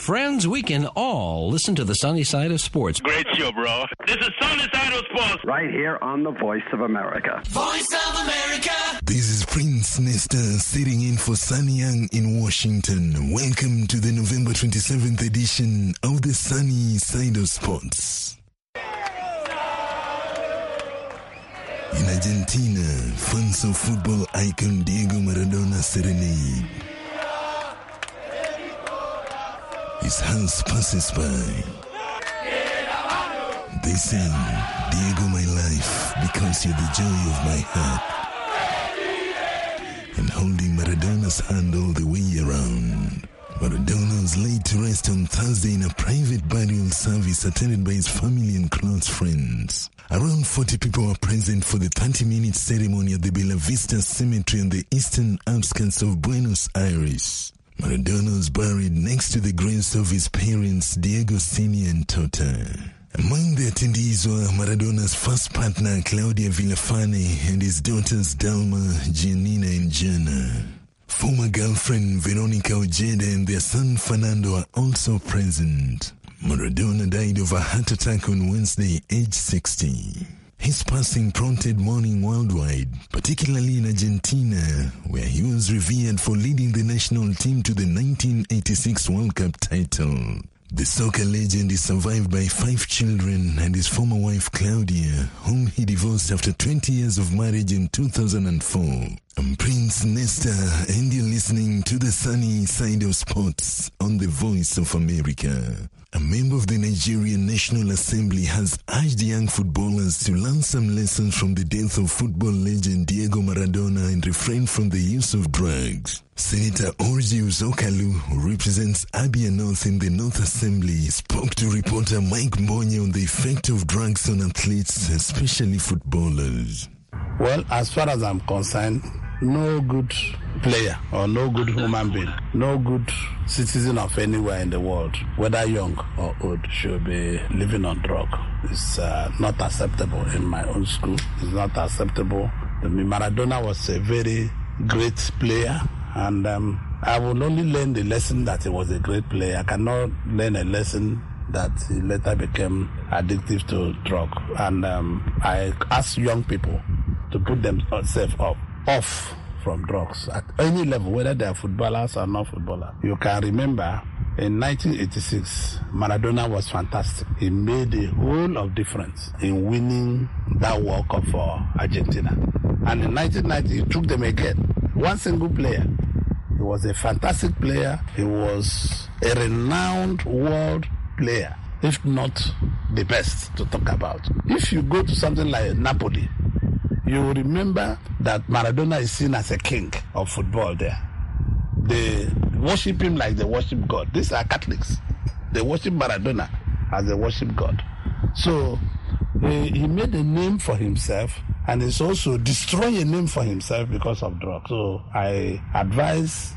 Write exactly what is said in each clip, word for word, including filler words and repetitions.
friends, we can all listen to the Sunny Side of Sports. Great show, bro. This is Sunny Side of Sports. Right here on the Voice of America. Voice of America. This is Prince Nesta sitting in for Sunny Young in Washington. Welcome to the November twenty-seventh edition of the Sunny Side of Sports. In Argentina, fans of football icon Diego Maradona serenade. His house passes by. They sing, Diego, my life, because you're the joy of my heart. And holding Maradona's hand all the way around. Maradona was laid to rest on Thursday in a private burial service attended by his family and close friends. Around forty people were present for the thirty-minute ceremony at the Bella Vista Cemetery on the eastern outskirts of Buenos Aires. Maradona was buried next to the graves of his parents, Diego Senior and Tota. Among the attendees were Maradona's first partner, Claudia Villafane, and his daughters, Dalma, Giannina, and Gianna. Former girlfriend Veronica Ojeda and their son Fernando are also present. Maradona died of a heart attack on Wednesday, age sixty. His passing prompted mourning worldwide, particularly in Argentina, where he was revered for leading the national team to the nineteen eighty-six World Cup title. The soccer legend is survived by five children and his former wife Claudia, whom he divorced after twenty years of marriage in two thousand four. I'm Prince Nesta, and you're listening to the Sunny Side of Sports on the Voice of America. A member of the Nigerian National Assembly has urged young footballers to learn some lessons from the death of football legend Diego Maradona and refrain from the use of drugs. Senator Orjius Okalu, who represents Abia North in the North Assembly, spoke to reporter Mike Mbonye on the effect of drugs on athletes, especially footballers. Well, as far as I'm concerned, no good player or no good human being, no good citizen of anywhere in the world, whether young or old, should be living on drug. It's uh, not acceptable in my own school. It's not acceptable. I mean, Maradona was a very great player, and um, I will only learn the lesson that he was a great player. I cannot learn a lesson that he later became addictive to drug. And um, I ask young people to put themselves up, off from drugs at any level, whether they are footballers or not footballers. You can remember in nineteen eighty-six, Maradona was fantastic. He made a whole of difference in winning that World Cup for Argentina. And in nineteen ninety, he took them again. One single player. He was a fantastic player. He was a renowned world player, if not the best to talk about. If you go to something like Napoli, you will remember that Maradona is seen as a king of football there. They worship him like they worship God. These are Catholics. They worship Maradona as they worship God. So he, he made a name for himself, and he's also destroying a name for himself because of drugs. So I advise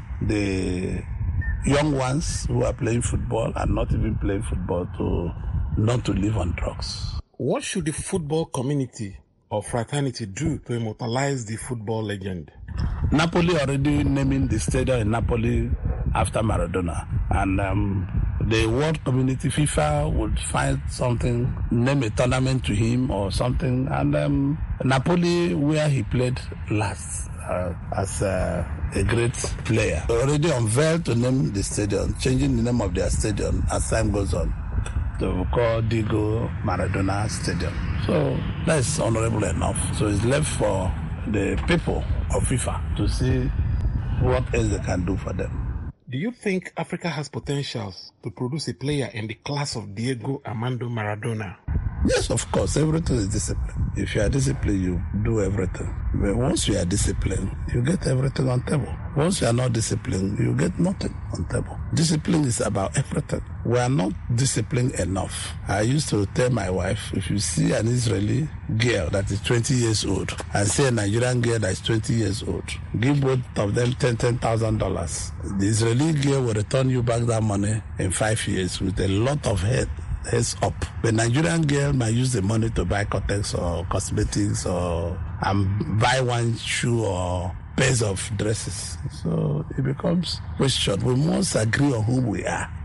the young ones who are playing football and not even playing football to not to live on drugs. What should the football community or fraternity do to immortalize the football legend? Napoli already naming the stadium in Napoli after Maradona, and um, the world community, FIFA, would find something, name a tournament to him or something, and um, Napoli, where he played last uh, as uh, a great player, already unveiled to name the stadium, changing the name of their stadium as time goes on to call Diego Maradona Stadium. So that's honorable enough. So it's left for the people of FIFA to see what else they can do for them. Do you think Africa has potentials to produce a player in the class of Diego Armando Maradona? Yes, of course. Everything is discipline. If you are disciplined, you do everything. But once you are disciplined, you get everything on table. Once you are not disciplined, you get nothing on table. Discipline is about everything. We are not disciplined enough. I used to tell my wife, if you see an Israeli girl that is twenty years old and see a Nigerian girl that is twenty years old, give both of them ten thousand dollars. The Israeli girl will return you back that money in five years with a lot of head. Heads up. The Nigerian girl might use the money to buy Cortex or cosmetics or um, buy one shoe or pairs of dresses. So it becomes question. We must agree on who we are.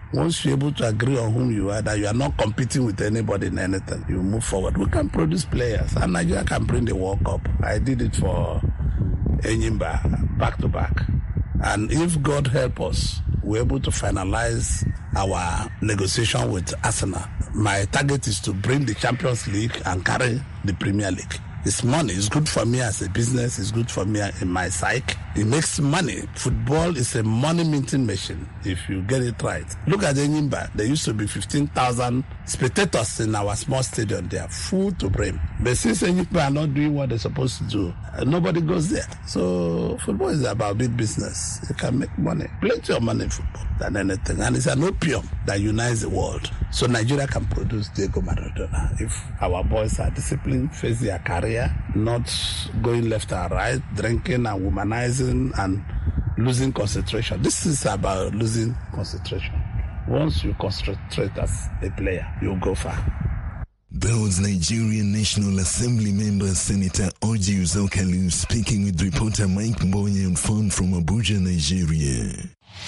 Once you're able to agree on whom you are, that you are not competing with anybody in anything, you move forward. We can produce players, and Nigeria can bring the World Cup. I did it for Enyimba, back to back. And if God help us, we're able to finalize our negotiation with Arsenal. My target is to bring the Champions League and carry the Premier League. It's money. It's good for me as a business. It's good for me in my psyche. It makes money. Football is a money-minting machine if you get it right. Look at Enyimba. There used to be fifteen thousand spectators in our small stadium. They are full to brim. But since Enyimba are not doing what they're supposed to do, nobody goes there. So football is about big business. You can make money. Plenty of money in football than anything. And it's an opium that unites the world. So Nigeria can produce Diego Maradona if our boys are disciplined, face their career, not going left and right, drinking and womanizing and losing concentration. This is about losing concentration. Once you concentrate as a player, you'll go far. That was Nigerian National Assembly member Senator Orji Uzor speaking with reporter Mike Mbonye on phone from Abuja, Nigeria.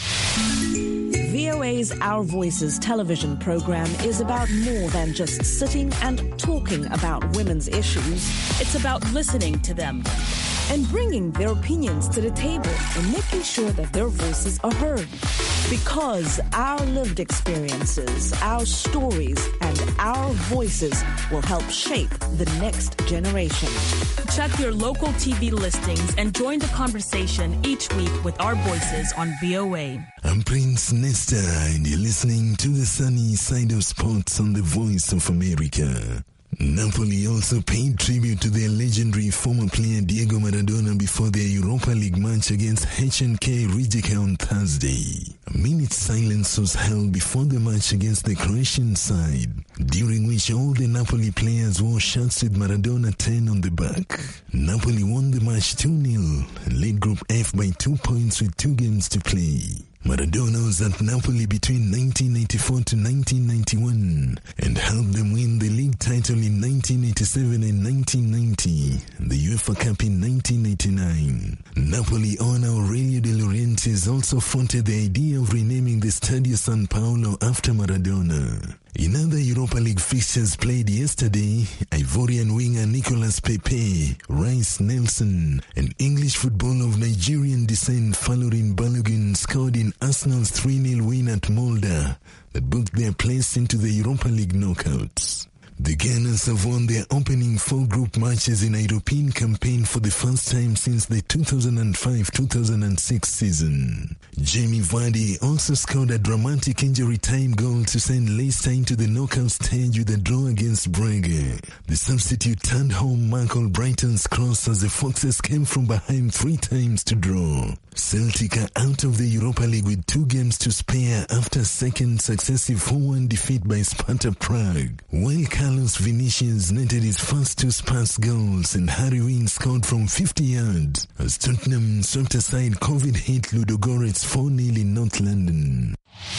V O A's Our Voices television program is about more than just sitting and talking about women's issues. It's about listening to them and bringing their opinions to the table and making sure that their voices are heard. Because our lived experiences, our stories, and our voices will help shape the next generation. Check your local T V listings and join the conversation each week with Our Voices on V O A. I'm Prince Nesta, and you're listening to the sunny side of sports on the Voice of America. Napoli also paid tribute to their legendary former player Diego Maradona before their Europa League match against H N K Rijeka on Thursday. A minute's silence was held before the match against the Croatian side, during which all the Napoli players wore shirts with Maradona ten on the back. Napoli won the match two nil and led Group F by two points with two games to play. Maradona was at Napoli between nineteen ninety-four to nineteen ninety-one and helped them win the league title in nineteen eighty-seven and nineteen ninety, and the UEFA Cup in nineteen eighty-nine. Napoli owner Aurelio De Laurentiis also fronted the idea of renaming the Stadio San Paolo after Maradona. In other Europa League fixtures played yesterday, Ivorian winger Nicolas Pepe, Rice Nelson, and English football of Nigerian descent Falorin Balogun scored in Arsenal's three nil win at Molde that booked their place into the Europa League knockouts. The Gunners have won their opening four group matches in a European campaign for the first time since the two thousand five two thousand six season. Jamie Vardy also scored a dramatic injury time goal to send Leicester into the knockout stage with a draw against Braga. The substitute turned home Mark Albrighton's cross as the Foxes came from behind three times to draw. Celtic are out of the Europa League with two games to spare after second successive four one defeat by Sparta Prague, while Carlos Vinicius netted his first two Spurs goals and Harry Winks scored from fifty yards as Tottenham swept aside COVID-hit Ludogorets four nil in North London.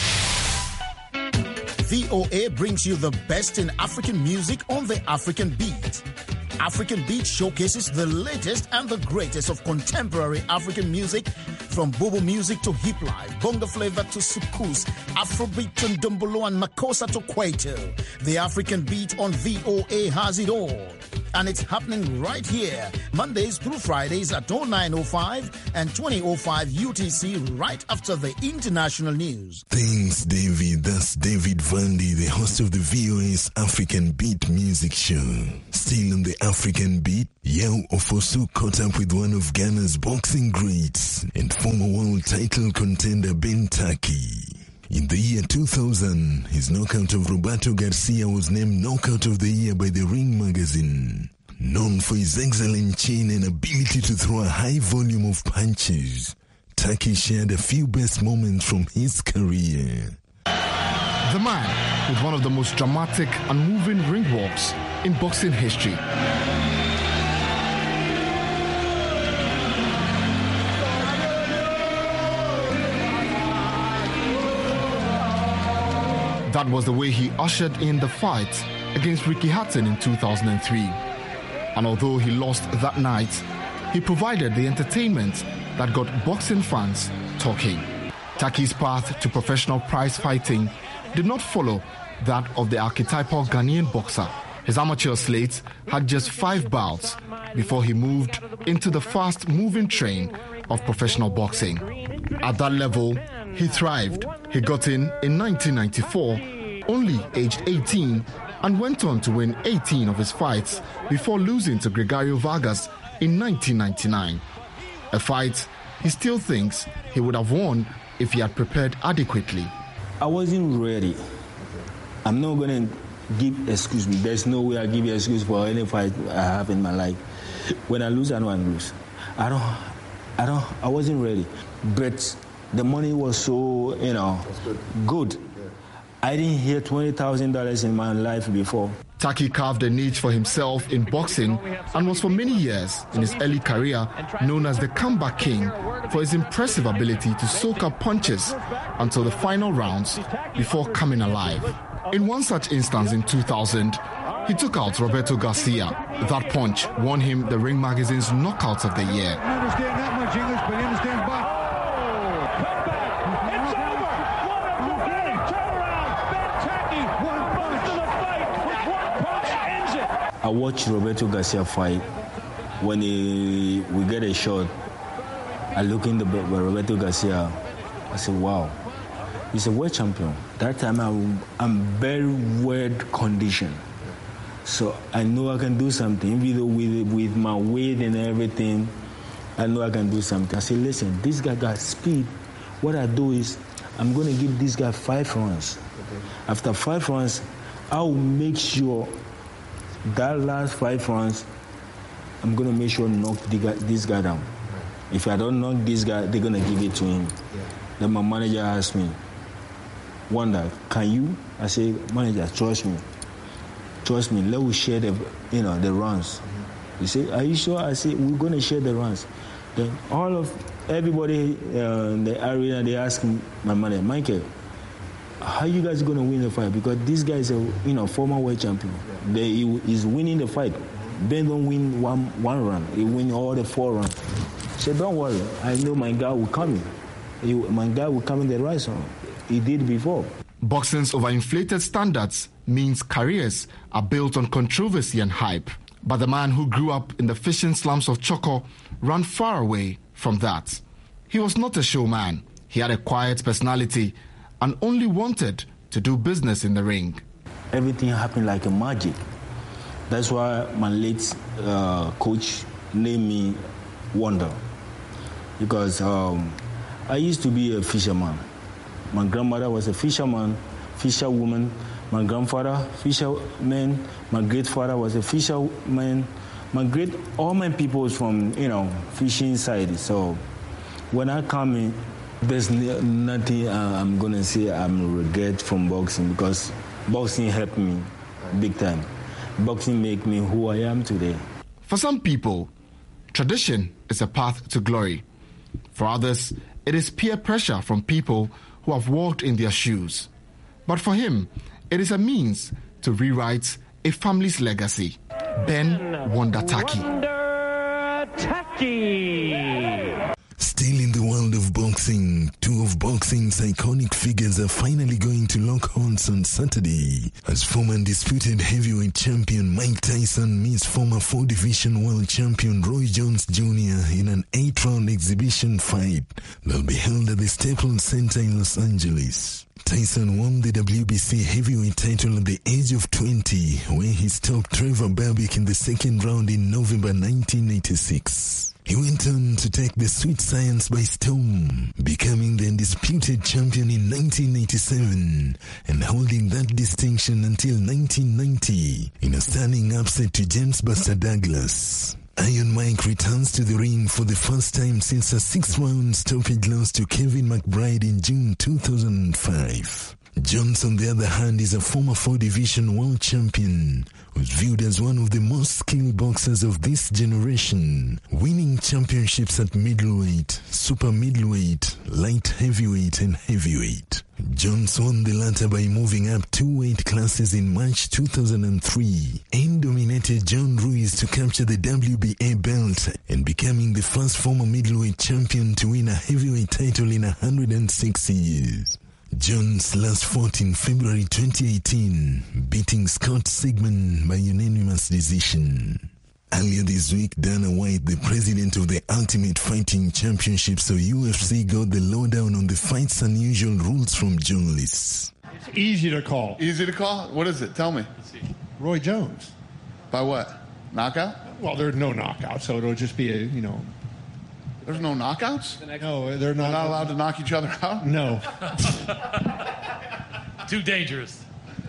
V O A brings you the best in African music on the African Beat. African Beat showcases the latest and the greatest of contemporary African music, from Bobo music to hip life, bongo flavor to soukous, Afrobeat to Ndombolo and Makossa to Kwaito. The African Beat on V O A has it all. And it's happening right here, Mondays through Fridays at oh nine oh five and twenty oh five U T C, right after the international news. Thanks, David. That's David Vandy, the host of the V O A's African Beat music show. Still on the African Beat, Yao Ofosu caught up with one of Ghana's boxing greats and former world title contender Ben Taki. In the year two thousand, his knockout of Roberto Garcia was named Knockout of the Year by the Ring magazine. Known for his excellent chin and ability to throw a high volume of punches, Taki shared a few best moments from his career. The man with one of the most dramatic and moving ring walks in boxing history. That was the way he ushered in the fight against Ricky Hatton in two thousand three. And although he lost that night, he provided the entertainment that got boxing fans talking. Taki's path to professional prize fighting did not follow that of the archetypal Ghanaian boxer. His amateur slate had just five bouts before he moved into the fast-moving train of professional boxing. At that level, he thrived. He got in in nineteen ninety-four, only aged eighteen, and went on to win eighteen of his fights before losing to Gregorio Vargas in nineteen ninety-nine. A fight he still thinks he would have won if he had prepared adequately. I wasn't ready. I'm not going to give excuse me. There's no way I give you excuse for any fight I have in my life. When I lose, I know I lose. I don't, I don't, I wasn't ready. But the money was so, you know, good. I didn't hear twenty thousand dollars in my life before. Taki carved a niche for himself in boxing and was for many years in his early career known as the comeback king for his impressive ability to soak up punches until the final rounds before coming alive. In one such instance in two thousand, he took out Roberto Garcia. That punch won him the Ring Magazine's Knockout of the Year. I understand that much English, but he understands boxing. I watched Roberto Garcia fight. When he, we get a shot, I look in the Roberto Garcia. I said, wow, he's a world champion. That time I'm, I'm very well conditioned. So I know I can do something. Even though with, with my weight and everything, I know I can do something. I said, listen, this guy got speed. What I do is I'm going to give this guy five rounds. Okay. After five rounds, I'll make sure that last five rounds, I'm going to make sure to knock the guy, this guy down. Right. If I don't knock this guy, they're going to give it to him. Yeah. Then my manager asked me, Wonder, can you? I say, manager, trust me. Trust me, let us share the, you know, the rounds. Mm-hmm. He said, are you sure? I said, we're going to share the rounds. Then all of, everybody uh, in the area, they ask my manager, Michael, how you guys going to win the fight? Because this guy is a, you know, former world champion. Yeah. They, he is winning the fight. Ben don't win one, one round. He win all the four rounds. I said, don't worry. I know my guy will come in. He, my guy will come in the right round. He did before. Boxing's overinflated standards means careers are built on controversy and hype. But the man who grew up in the fishing slums of Choco ran far away from that. He was not a showman. He had a quiet personality and only wanted to do business in the ring. Everything happened like a magic. That's why my late uh, coach named me Wonder. Because um, I used to be a fisherman. My grandmother was a fisherman, fisherwoman. My grandfather, fisherman. My great father was a fisherman. My great, all my people is from, you know, fishing side. So when I come in, there's nothing uh, I'm going to say I'm regret from boxing, because boxing helped me big time. Boxing make me who I am today. For some people, tradition is a path to glory. For others, it is peer pressure from people who have walked in their shoes. But for him, it is a means to rewrite a family's legacy. Ben Wonder Taki. Wonder Taki. Still in the world of boxing, two of boxing's iconic figures are finally going to lock horns on Saturday, as former undisputed heavyweight champion Mike Tyson meets former four-division world champion Roy Jones Junior in an eight-round exhibition fight that will be held at the Staples Center in Los Angeles. Tyson won the W B C heavyweight title at the age of twenty, where he stopped Trevor Berbick in the second round in November nineteen eighty-six. He went on to take the sweet science by storm, becoming the undisputed champion in nineteen eighty-seven and holding that distinction until nineteen ninety in a stunning upset to James Buster Douglas. Iron Mike returns to the ring for the first time since a six-round stoppage loss to Kevin McBride in June two thousand five. Jones, on the other hand, is a former four-division world champion who's viewed as one of the most skilled boxers of this generation, winning championships at middleweight, super middleweight, light heavyweight and heavyweight. Jones won the latter by moving up two weight classes in March two thousand three and dominated John Ruiz to capture the W B A belt and becoming the first former middleweight champion to win a heavyweight title in one hundred six years. Jones last fought in February twenty eighteen, beating Scott Sigman by unanimous decision. Earlier this week, Dana White, the president of the Ultimate Fighting Championships of U F C, got the lowdown on the fight's unusual rules from journalists. It's easy to call. Easy to call? What is it? Tell me. Roy Jones. By what? Knockout? Well, there's no knockout, so it'll just be a, you know... There's no knockouts? No, they're not. They're not allowed to knock each other out? No. Too dangerous.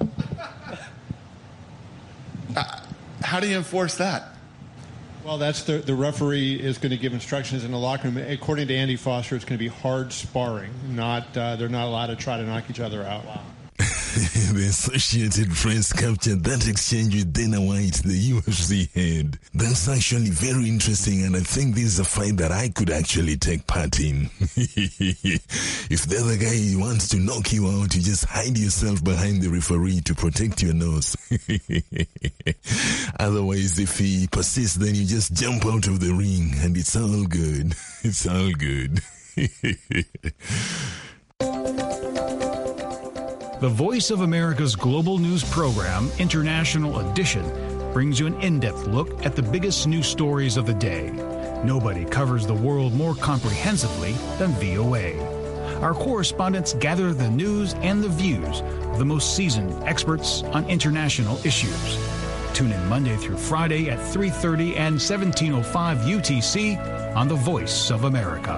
Uh, how do you enforce that? Well, that's the the referee is going to give instructions in the locker room. According to Andy Foster, it's going to be hard sparring. Not uh, they're not allowed to try to knock each other out. Wow. The Associated Press captured that exchange with Dana White, the U F C head. That's actually very interesting, and I think this is a fight that I could actually take part in. If the other guy wants to knock you out, you just hide yourself behind the referee to protect your nose. Otherwise, if he persists, then you just jump out of the ring, and it's all good. It's all good. The Voice of America's global news program, International Edition, brings you an in-depth look at the biggest news stories of the day. Nobody covers the world more comprehensively than V O A. Our correspondents gather the news and the views of the most seasoned experts on international issues. Tune in Monday through Friday at three thirty and seventeen oh five U T C on The Voice of America.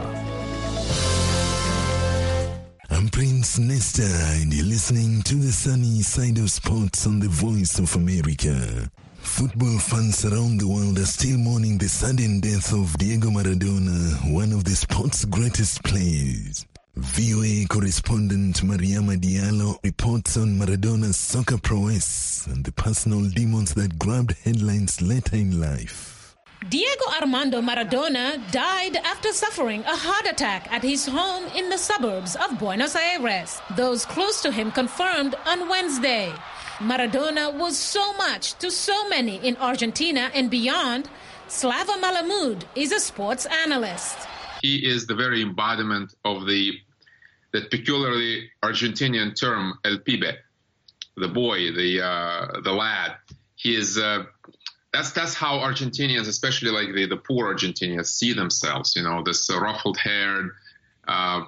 I'm Prince Nesta, and you're listening to the sunny side of sports on the Voice of America. Football fans around the world are still mourning the sudden death of Diego Maradona, one of the sport's greatest players. V O A correspondent Mariama Diallo reports on Maradona's soccer prowess and the personal demons that grabbed headlines later in life. Diego Armando Maradona died after suffering a heart attack at his home in the suburbs of Buenos Aires. Those close to him confirmed on Wednesday. Maradona was so much to so many in Argentina and beyond. Slava Malamud is a sports analyst. He is the very embodiment of the that peculiarly Argentinian term el pibe, the boy, the uh, the lad. He is. Uh, That's that's how Argentinians, especially like the, the poor Argentinians, see themselves. You know, this uh, ruffled-haired, uh, uh,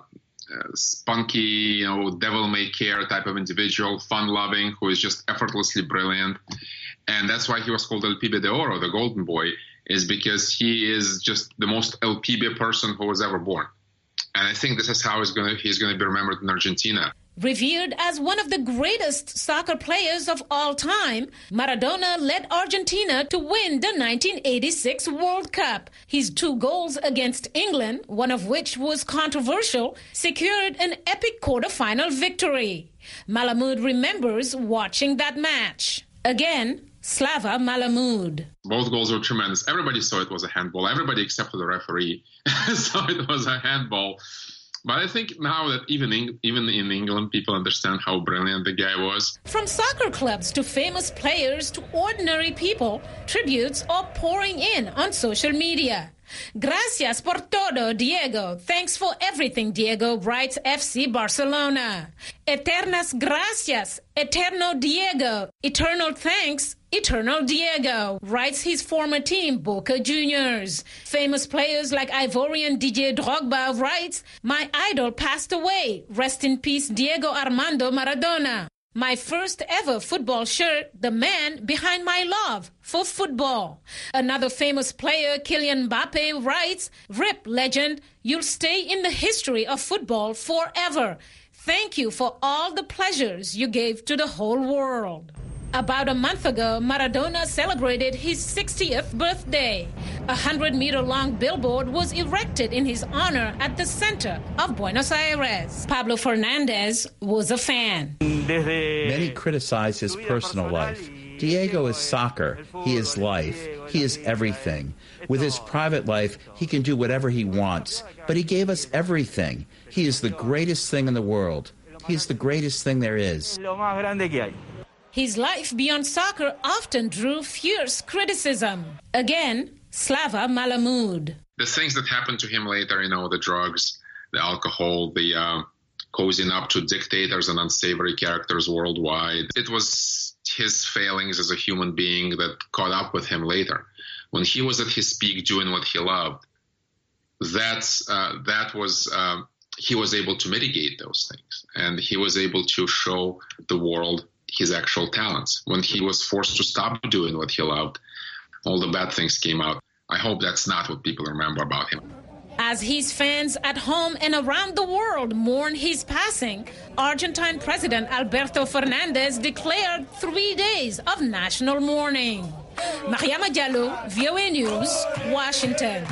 spunky, you know, devil-may-care type of individual, fun-loving, who is just effortlessly brilliant. And that's why he was called El Pibe de Oro, the Golden Boy, is because he is just the most El Pibe person who was ever born. And I think this is how he's going to he's going to be remembered in Argentina. Revered as one of the greatest soccer players of all time, Maradona led Argentina to win the nineteen eighty-six World Cup. His two goals against England, one of which was controversial, secured an epic quarter-final victory. Malamud remembers watching that match. Again, Slava Malamud. Both goals were tremendous. Everybody saw it was a handball. Everybody except for the referee saw it was a handball. But I think now that even in, even in England, people understand how brilliant the guy was. From soccer clubs to famous players to ordinary people, tributes are pouring in on social media. Gracias por todo, Diego. Thanks for everything, Diego, writes F C Barcelona. Eternas gracias, eterno Diego. Eternal thanks, eternal Diego, writes his former team, Boca Juniors. Famous players like Ivorian Didier Drogba writes, my idol passed away. Rest in peace, Diego Armando Maradona. My first ever football shirt, the man behind my love for football. Another famous player, Kylian Mbappe, writes, Rip legend, you'll stay in the history of football forever. Thank you for all the pleasures you gave to the whole world. About a month ago, Maradona celebrated his sixtieth birthday. A hundred-meter-long billboard was erected in his honor at the center of Buenos Aires. Pablo Fernandez was a fan. Many criticize his personal life. Diego is soccer. He is life. He is everything. With his private life, he can do whatever he wants. But he gave us everything. He is the greatest thing in the world. He is the greatest thing there is. His life beyond soccer often drew fierce criticism. Again, Slava Malamud. The things that happened to him later, you know, the drugs, the alcohol, the uh, cozying up to dictators and unsavory characters worldwide. It was his failings as a human being that caught up with him later. When he was at his peak doing what he loved, that's, uh, that was... Uh, he was able to mitigate those things, and he was able to show the world his actual talents. When he was forced to stop doing what he loved, all the bad things came out. I hope that's not what people remember about him. As his fans at home and around the world mourn his passing, Argentine President Alberto Fernandez declared three days of national mourning. Mariama Diallo, V O A News, Washington.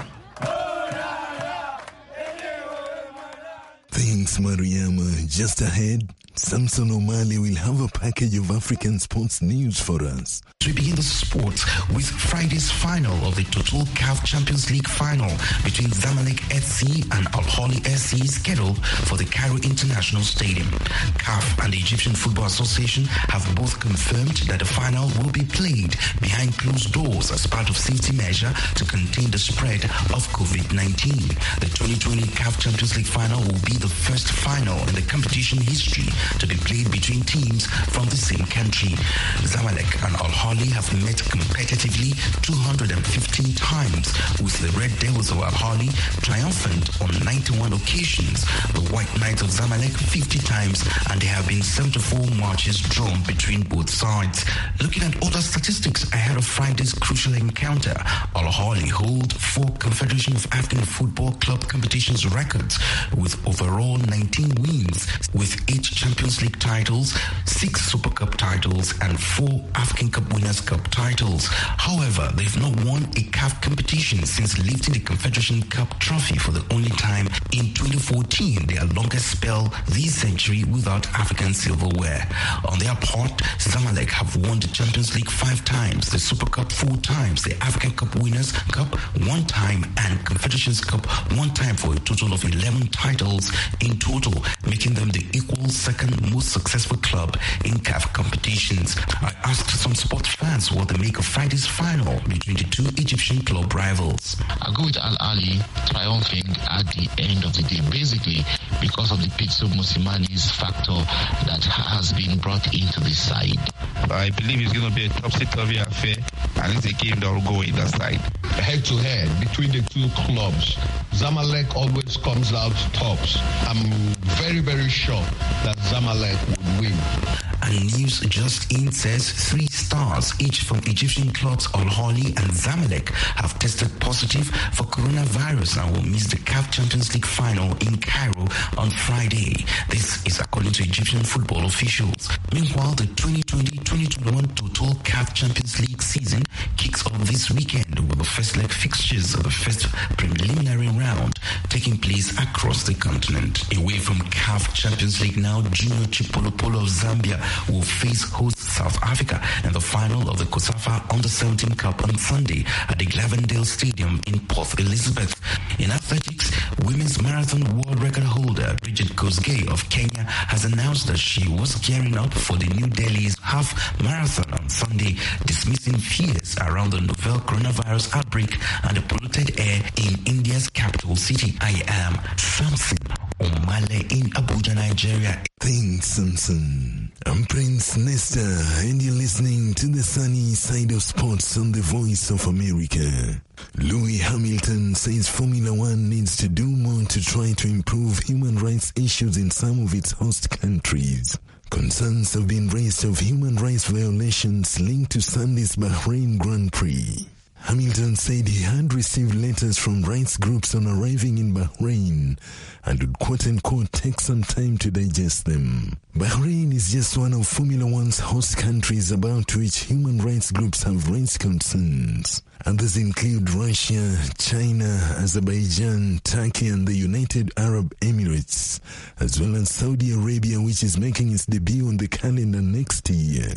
Thanks, Mariama. Just ahead, Samson O'Malley will have a package of African sports news for us. We begin the sports with Friday's final of the Total C A F Champions League final between Zamalek F C and Al Ahly F C scheduled for the Cairo International Stadium. C A F and the Egyptian Football Association have both confirmed that the final will be played behind closed doors as part of safety measure to contain the spread of COVID nineteen. The twenty twenty C A F Champions League final will be the first final in the competition history to be played between teams from the same country. Zamalek and Al Ahly have met competitively two hundred fifteen times, with the Red Devils of Al Ahly triumphant on ninety-one occasions, the White Knights of Zamalek fifty times, and there have been seventy-four matches drawn between both sides. Looking at other statistics ahead of Friday's crucial encounter, Al Ahly hold four Confederation of African Football Club competitions records with overall nineteen wins, with eight Champions League titles, six Super Cup titles, and four African Cup Winners' Cup titles. However, they've not won a C A F competition since lifting the Confederation Cup trophy for the only time in twenty fourteen, their longest spell this century without African silverware. On their part, Zamalek have won the Champions League five times, the Super Cup four times, the African Cup Winners' Cup one time, and Confederations Cup one time, for a total of eleven titles in total, making them the equal second most successful club in C A F competitions. I asked some sports fans what they make of Friday's final between the two Egyptian club rivals. I go with Al Ahly triumphing at the end of the day, basically because of the Pitso Mosimani's factor that has been brought into the side. I believe it's going to be a topsy-turvy affair, and it's a game that will go either side. Head-to-head between the two clubs, Zamalek always comes out tops. I'm very, very sure that Zamalek would win. And news just in says three stars, each from Egyptian clubs Al Ahly and Zamalek, have tested positive for coronavirus and will miss the C A F Champions League final in Cairo on Friday. This is according to Egyptian football officials. Meanwhile, the twenty twenty twenty twenty-one Total C A F Champions League season kicks off this weekend with the first leg fixtures of the first preliminary round taking place across the continent. Away from C A F Champions League now, Junior Chipolopolo of Zambia will face host South Africa in the final of the COSAFA Under seventeen Cup on Sunday at the Glavendale Stadium in Port Elizabeth. In athletics, women's marathon world record holder Bridget Kosgei of Kenya has announced that she was gearing up for the New Delhi's half marathon on Sunday, dismissing fears around the novel coronavirus outbreak and the polluted air in India's capital city. I am Samson O'Malley in Abuja, Nigeria. Thanks, Samson. I'm Prince Nesta, and you're listening to the sunny side of sports on the Voice of America. Louis Hamilton says Formula One needs to do more to try to improve human rights issues in some of its host countries. Concerns have been raised of human rights violations linked to Sunday's Bahrain Grand Prix. Hamilton said he had received letters from rights groups on arriving in Bahrain and would quote-unquote take some time to digest them. Bahrain is just one of Formula One's host countries about which human rights groups have raised concerns. Others include Russia, China, Azerbaijan, Turkey and the United Arab Emirates, as well as Saudi Arabia, which is making its debut on the calendar next year.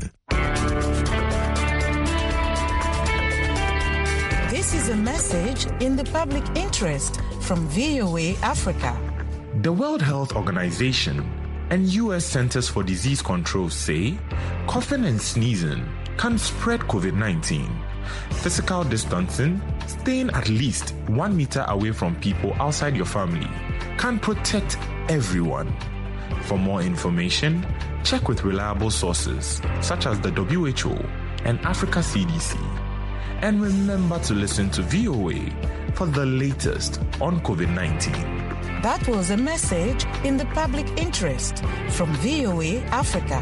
This is a message in the public interest from V O A Africa. The World Health Organization and U S Centers for Disease Control say coughing and sneezing can spread COVID nineteen. Physical distancing, staying at least one meter away from people outside your family, can protect everyone. For more information, check with reliable sources such as the W H O and Africa C D C. And remember to listen to V O A for the latest on COVID nineteen. That was a message in the public interest from V O A Africa.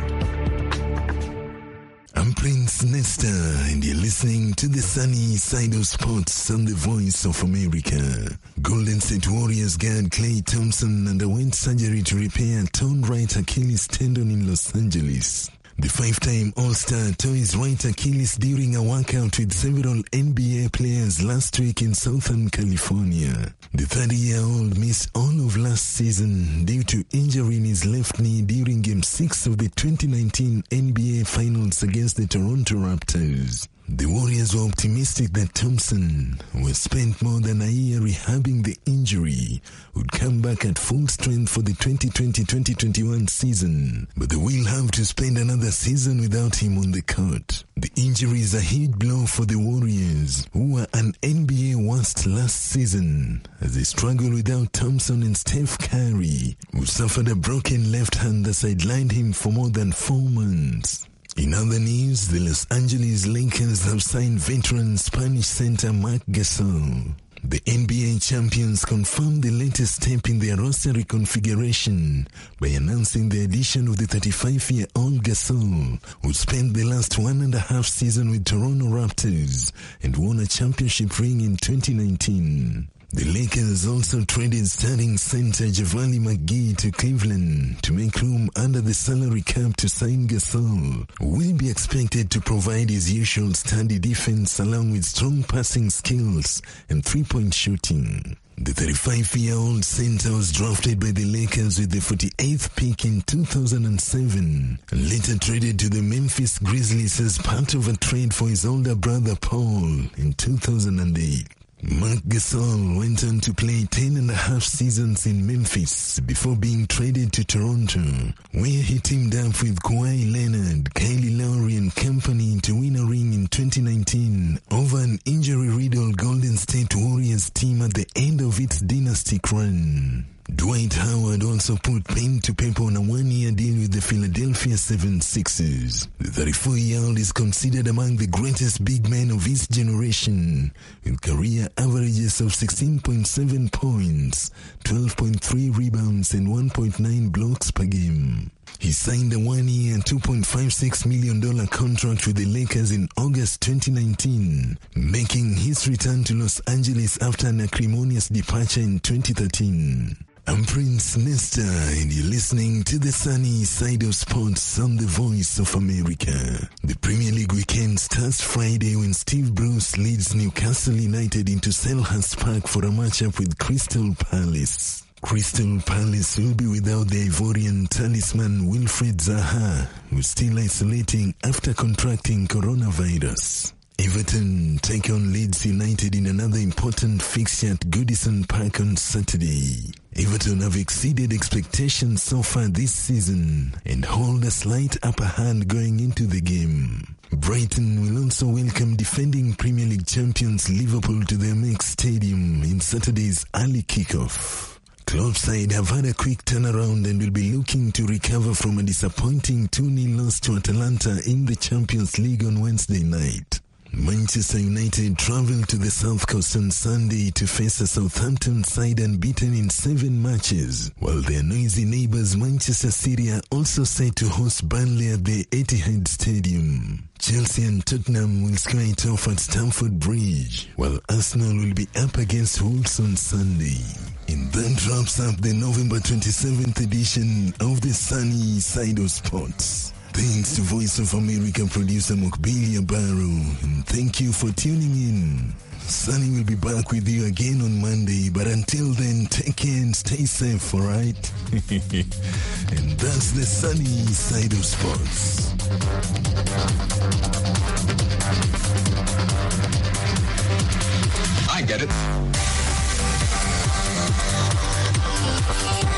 I'm Prince Nesta, and you're listening to the sunny side of sports on the Voice of America. Golden State Warriors guard Klay Thompson underwent surgery to repair a torn right Achilles tendon in Los Angeles. The five-time All-Star tore his right Achilles during a workout with several N B A players last week in Southern California. The thirty-year-old missed all of last season due to injury in his left knee during Game six of the twenty nineteen N B A Finals against the Toronto Raptors. The Warriors were optimistic that Thompson, who has spent more than a year rehabbing the injury, would come back at full strength for the twenty twenty twenty twenty-one season, but they will have to spend another season without him on the court. The injury is a huge blow for the Warriors, who were an N B A worst last season, as they struggle without Thompson and Steph Curry, who suffered a broken left hand that sidelined him for more than four months. In other news, the Los Angeles Lakers have signed veteran Spanish center Marc Gasol. The N B A champions confirmed the latest step in their roster reconfiguration by announcing the addition of the thirty-five-year-old Gasol, who spent the last one and a half season with Toronto Raptors and won a championship ring in twenty nineteen. The Lakers also traded starting center JaVale McGee to Cleveland to make room under the salary cap to sign Gasol, who will be expected to provide his usual steady defense along with strong passing skills and three-point shooting. The thirty-five-year-old center was drafted by the Lakers with the forty-eighth pick in two thousand seven and later traded to the Memphis Grizzlies as part of a trade for his older brother Paul in two thousand eight. Marc Gasol went on to play ten and a half seasons in Memphis before being traded to Toronto, where he teamed up with Kawhi Leonard, Kyle Lowry and company to win a ring in twenty nineteen over an injury-riddled Golden State Warriors team at the end of its dynastic run. Dwight Howard also put pen to paper on a one-year deal with the Philadelphia seventy-sixers. The thirty-four-year-old is considered among the greatest big men of his generation, with career averages of sixteen point seven points, twelve point three rebounds, and one point nine blocks per game. He signed a one-year, two point five six million dollars contract with the Lakers in August twenty nineteen, making his return to Los Angeles after an acrimonious departure in twenty thirteen. I'm Prince Nesta, and you're listening to the sunny side of sports on the Voice of America. The Premier League weekend starts Friday when Steve Bruce leads Newcastle United into Selhurst Park for a matchup with Crystal Palace. Crystal Palace will be without the Ivorian talisman Wilfred Zaha, who's still isolating after contracting coronavirus. Everton take on Leeds United in another important fixture at Goodison Park on Saturday. Everton have exceeded expectations so far this season and hold a slight upper hand going into the game. Brighton will also welcome defending Premier League champions Liverpool to their Amex Stadium in Saturday's early kickoff. Club side have had a quick turnaround and will be looking to recover from a disappointing two nil loss to Atalanta in the Champions League on Wednesday night. Manchester United travelled to the South Coast on Sunday to face a Southampton side unbeaten in seven matches, while their noisy neighbours Manchester City are also set to host Burnley at the Etihad Stadium. Chelsea and Tottenham will square it off at Stamford Bridge, while Arsenal will be up against Wolves on Sunday. And that wraps up the November twenty-seventh edition of the Sunny Side of Sports. Thanks to Voice of America producer Mokbilia Barrow, and thank you for tuning in. Sunny will be back with you again on Monday, but until then, take care and stay safe, alright? And that's the Sunny Side of Sports. I get it.